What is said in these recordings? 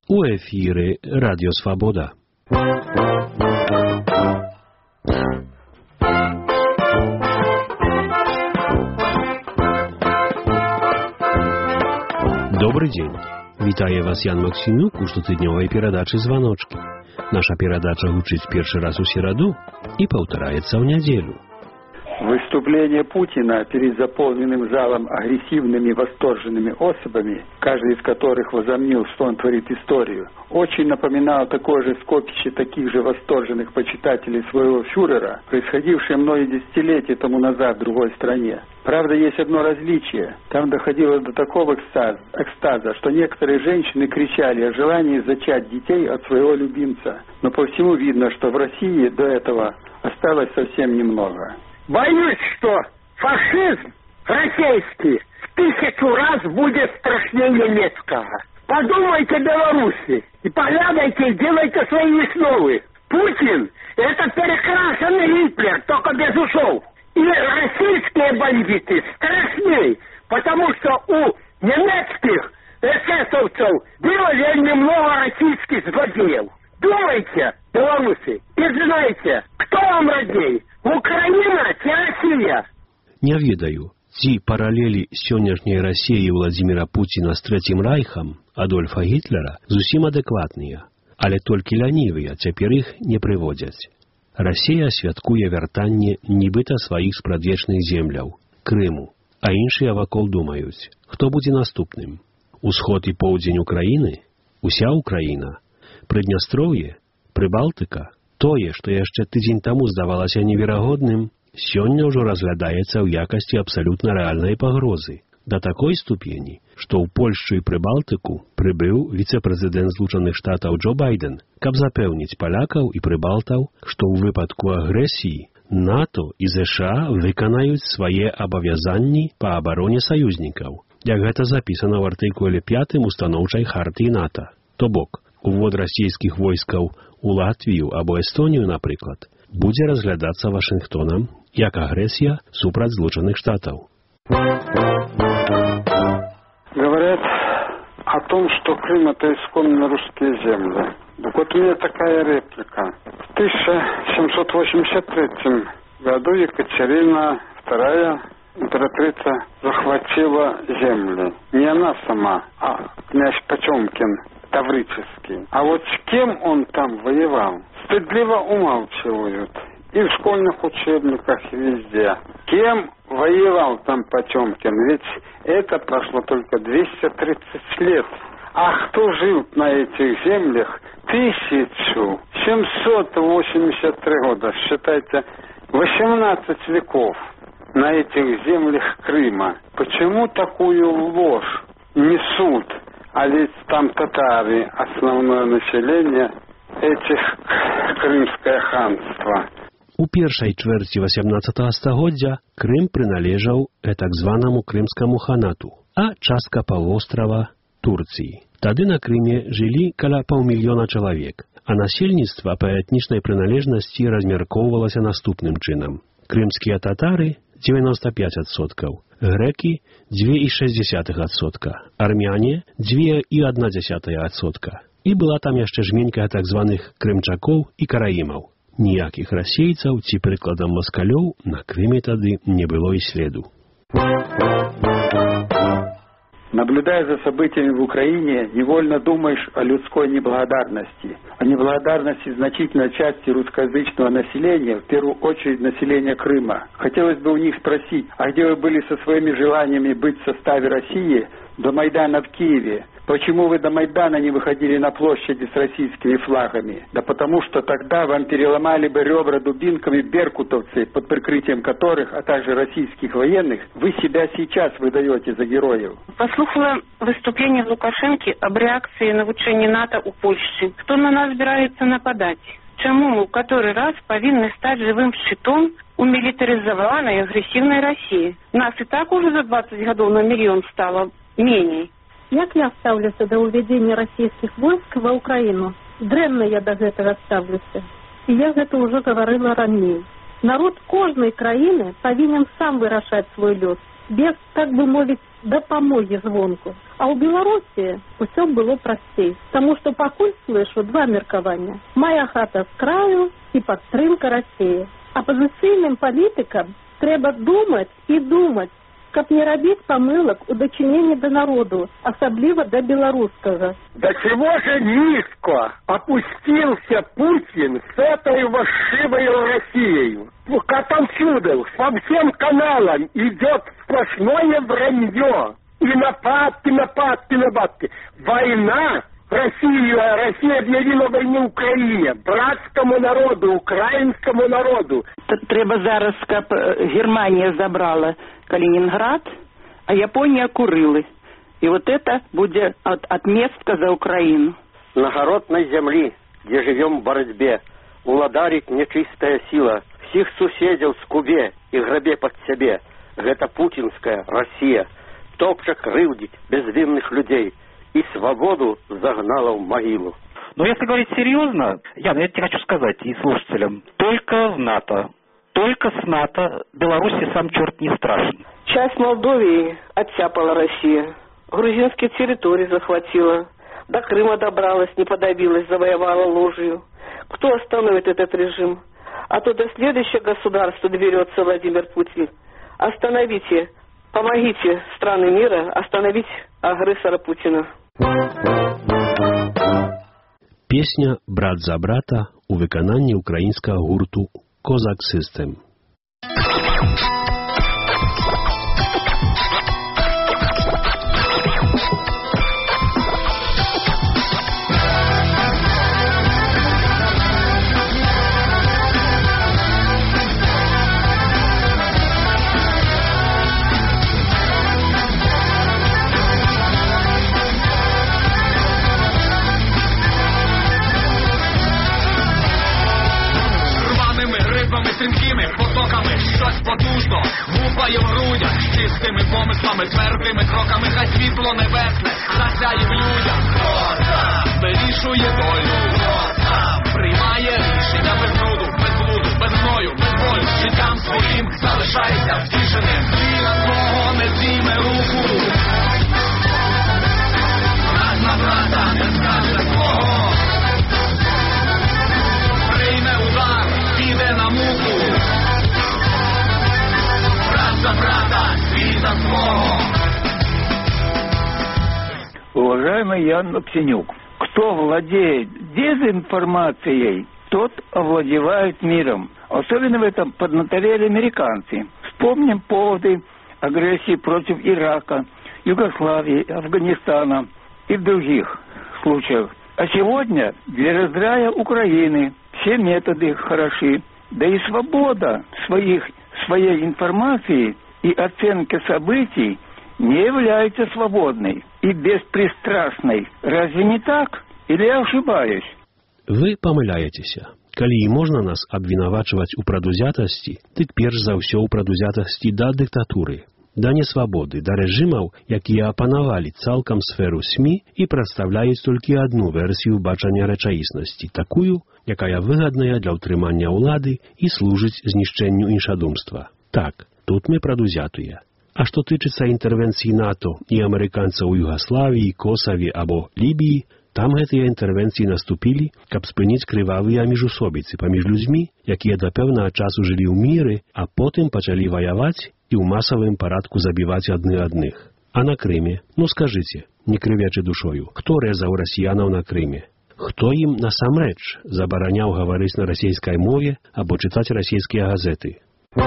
У ефірі Радіо Свобода. Добрый день. Вітаю вас Ян Максимюк у штотыднёвай перадачы «Званочки». Наша перадача гучыць першы раз у сераду и паўтараецца ў нядзелю. Выступление Путина перед заполненным залом агрессивными восторженными особами, каждый из которых возомнил, что он творит историю, очень напоминало такое же скопище таких же восторженных почитателей своего фюрера, происходившее многие десятилетия тому назад в другой стране. Правда, есть одно различие. Там доходило до такого экстаза, что некоторые женщины кричали о желании зачать детей от своего любимца. Но по всему видно, что в России до этого осталось совсем немного. Боюсь, что фашизм российский в 1000 раз будет страшнее немецкого. Подумайте, белорусы, и поглядайте, и делайте свои весновы. Путин – это перекрашенный Гитлер, только без усов. И российские бандиты страшнее, потому что у немецких эсэсовцев было вельми много российских злодеев. Думайте, белорусы, и знайте, кто вам родней? Украина ці Россия? Не ведаю, ці паралелі сённяшняй Расіі Владзіміра Пуціна з Трэцім Райхам Адольфа Гітлера зусім адэкватныя, але толькі лянівыя цяпер іх не прыводзяць. Расія святкуе вяртанне нібыта сваіх спрадвечных земляў, Крыму, а іншыя вакол думаюць, хто будзе наступным. Усход і поўдзень Украіны, уся Украіна, Прыднястроўе, Прыбалтыка. Тое, што яшчэ тыдзень таму здавалася неверагодным, сёння ўжо разглядаецца ў якасці абсалютна рэальнай пагрозы. Да такой ступені, што ў Польшчу і Прыбалтыку прыбыў віцэ-прэзідэнт Злучаных Штатаў Джо Байден, каб запэўніць палякаў і прыбалтаў, што ў выпадку агрэсіі НАТО і ЗША выканаюць свае абавязанні па абароне саюзнікаў, як гэта запісана ў артыкуле 5 устаноўчай хартыі НАТО. То бок, увод расійскіх войскаў у Латвію або Эстонію, напрыклад, будзе разглядацца Вашынгтонам як агрэсія супраць Злучаных Штатаў. Говорят о том, что Крым — это исконно русские земли. Так вот у меня такая реплика. В 1783 году Екатерина II, императрица, захватила земли. Не она сама, а князь Потемкин Таврический. А вот с кем он там воевал, стыдливо умалчивают. И в школьных учебниках, и везде. Кем воевал там Потемкин? Ведь это прошло только 230 лет. А кто жил на этих землях 1783 года? Считайте, 18 веков на этих землях Крыма. Почему такую ложь несут? А ведь там татары, основное население этих Крымское ханство. У першай чвэрці 18 стагоддзя Крым прыналежаў так званаму крымскаму ханату, а частка паўвострава Турцыі. Тады на Крыме жылі каля 500 000 чалавек, а насельніцтва па этнічнай прыналежнасці размяркоўвалася наступным чынам. Крымскія татары 95%, грэкі 2,6%, армяне 2,1%. І была там яшчэ жменька так званых крымчакоў і караімаў. Ніякіх расейцаў ці прыкладам маскалёў на Крыме тады не было і следу. Наблюдая за событиями в Украине, невольно думаешь о людской неблагодарности, о неблагодарности значительной части русскоязычного населения, в первую очередь населения Крыма. Хотелось бы у них спросить, а где вы были со своими желаниями быть в составе России до Майдана в Киеве? Почему вы до Майдана не выходили на площади с российскими флагами? Да потому что тогда вам переломали бы ребра дубинками беркутовцы, под прикрытием которых, а также российских военных, вы себя сейчас выдаете за героев. Послухала выступление Лукашенки об реакции на вучэнне НАТО у Польшчы. Хто на нас збіраецца нападаць? Чаму мы ў который раз павінны стаць жывым шчытом у мілітарызаванай агрэсіўнай России? Нас и так уже за 20 гадоў на мільён стало меней. Як я ставлюся до уведення російських войск в Україну? Дрэнна я до гэтага ставлюся. І я гэта уже говорила ранее. Народ кожнай краіны павінен сам вырашаць свой лёс, без, так бы мовіць, дапамогі звонку. А ў Беларусі ўсё было прасцей, таму што пакуль слышу два меркавання. Мая хата з краю і падтрымка Расіі. Апазіцыйным палітыкам трэба думаць і думаць, каб не рабіць памылак у дачыненні да народу, асабліва да беларускага. До чего же низко опустился Путин с этой вошивой Россией? Отовсюду, по всем каналам идет сплошное вранье. И нападки. Война. Россия объявила войну Украине, братскому народу, украинскому народу. Треба зараз, каб Германия забрала Калининград, а Япония Курилы. И вот это будет отметка за Украину. На городной земли, где живем в борьбе, уладарить нечистая сила. Всех суседел скубе и грабе под себе. Это путинская Россия. Топча крывдить безвинных людей. И свободу загнала в могилу. Но если говорить серьезно, я тебе хочу сказать и слушателям, только в НАТО, только с НАТО Беларуси сам черт не страшен. Часть Молдовии оттяпала Россия, грузинские территории захватила, до Крыма добралась, не подобилась, завоевала ложью. Кто остановит этот режим? А то до следующего государства доберется Владимир Путин. Остановите, помогите страны мира остановить агрессора Путина. Песня «Брат за брата» у виконанні українського гурту «Козак Систем». Стрімкими потоками щось потужно гупає в грудях, чистими помислами, твердими кроками, хай світло небесне засяє в людях. Хто там вирішує долю? Хто там приймає рішення без бруду, без блуду, без гною, без болю, життям своїм залишається втішеним. Віра свого не зійме руку. Брат на брата не скаже свого. Прийме удар, піде на муку. Брат за брата, свій за свого. Уважаемый Ян Лапсенюк, кто владеет дезинформацией, тот овладевает миром. Особенно в этом поднаторели американцы. Вспомним поводы агрессии против Ирака, Югославии, Афганистана и в других случаях. А сегодня для раздрая Украины все методы хороши, да и свобода своей информации и оценки событий не является свободной и беспристрастной. Разве не так? Или я ошибаюсь? Вы памыляецеся. Калі і можна нас абвінавачваць у прадузятасці, дык перш за ўсё ў прадузятасці да дыктатуры, да несвабоды, да рэжымаў, якія апанавалі цалкам сферу СМІ і прадстаўляюць толькі адну версію бачання рэчаіснасці, такую, якая выгадная для ўтрымання ўлады і служыць знішчэнню іншадумства. Так, тут мы прадузятыя. А што тычыцца інтэрвенцыі НАТО і амерыканцаў у Югаславіі, Косаве або Лібіі, там гэтыя інтэрвенцыі наступілі, каб спыніць крывавыя міжусобіцы паміж людзьмі, якія да пэўнага часу жылі ў міры, а потым пачалі ваяваць і ў масавым парадку забіваць адны адных. А на Крыме, ну скажыце, не крывячы душою, хто рэзаў расіянаў на Крыме? Хто ім насамрэч забараняў гаварыць на расійскай мове або чытаць расійскія газеты?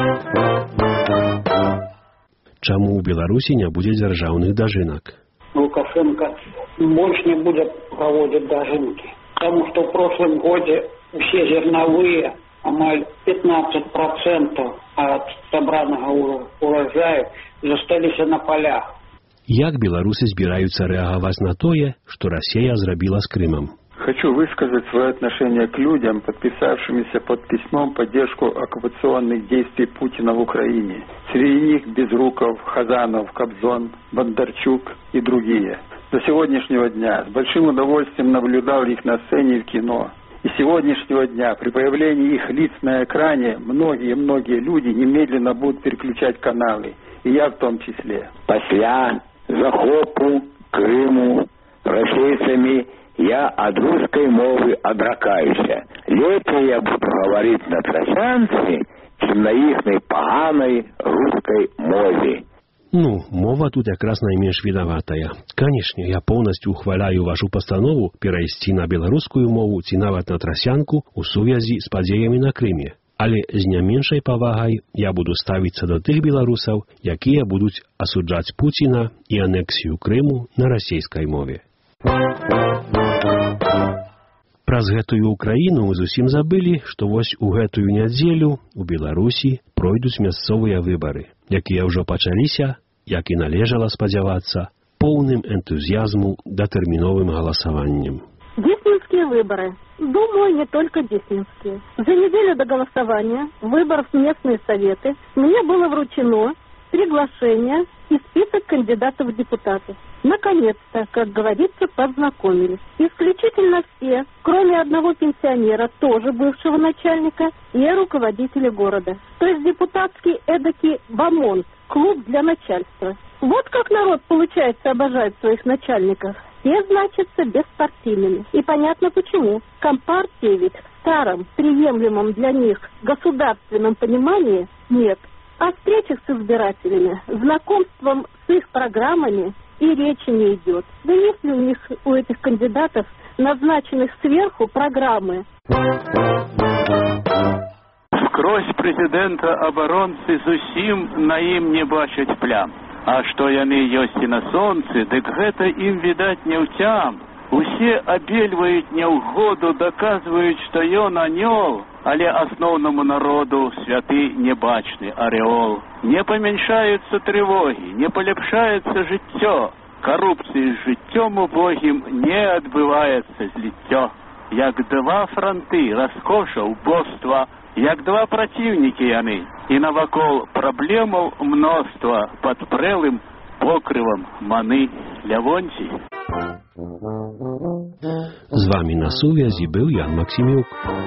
Чаму ў Беларусі не будзе дзяржаўных дажынак? Лукашенко больше не будет проводить дожинки, потому что в прошлом году все зерновые, амаль 15% от собранного урожая застались на полях. Як беларусы збіраюцца рэагаваць на тое, што Расія зрабіла з Крымам? Хочу высказать свое отношение к людям, подписавшимися под письмом поддержку оккупационных действий Путина в Украине. Среди них Безруков, Хазанов, Кобзон, Бондарчук и другие. До сегодняшнего дня с большим удовольствием наблюдал их на сцене и в кино. И с сегодняшнего дня при появлении их лиц на экране многие люди немедленно будут переключать каналы. И я в том числе. Після захопу Крыму расейцами, я от русской мовы отракаюся. Лепей я буду говорить на тросянце, чем на ихной поганой русской мове. Ну, мова тут якраз найменш вінаватая. Канешне, я поўнасцю ухваляю вашу пастанову перайсці на беларускую мову ці нават на трасянку ў сувязі з падзеямі на Крыме. Але з не меншай павагай я буду ставіцца да тых беларусаў, якія будуць асуджаць Пуціна і анексію Крыму на расейскай мове. Праз гэтую Украіну мы зусім забылі, што вось у гэтую нядзелю у Беларусі пройдуць мясцовыя выбары, якія ўжо пачаліся, як і належала спадзявацца, поўным энтузіязму датэрміновым галасаваннем. Деснинские выборы. Думаю, не только деснинские. За неделю до голосования, выборов в местные советы, мне было вручено приглашение и список кандидатов в депутаты. Наконец-то, как говорится, познакомились. Исключительно все, кроме одного пенсионера, тоже бывшего начальника, и руководителя города. То есть депутатский эдакий бомонд, клуб для начальства. Вот как народ, получается, обожает своих начальников. Все значатся беспартийными. И понятно почему. Компартии ведь в старом, приемлемом для них государственном понимании нет. О встречах с избирателями, знакомством с их программами и речи не идет. Да есть ли у них, у этих кандидатов, назначенных сверху, программы? Скрозь президента оборонцы зусім на ім не бачать плям. А што яны ёсць і на сонцы, дык гэта ім, відаць, не ўцям. Усе абельваюць няўгоду, даказваюць, што ён анёл, але асноўнаму народу святы небачны арэол. Не памяншаюцца трывогі, не паляпшаецца жыццё. Карупцыі з жыццём убогім не адбываецца зліццё. Як два франты раскоша, убоства, як два праціўнікі яны, і навакол праблемаў мноства пад прэлым покрывам маны Лявонцій. З вами на сувязі был Ян Максимюк.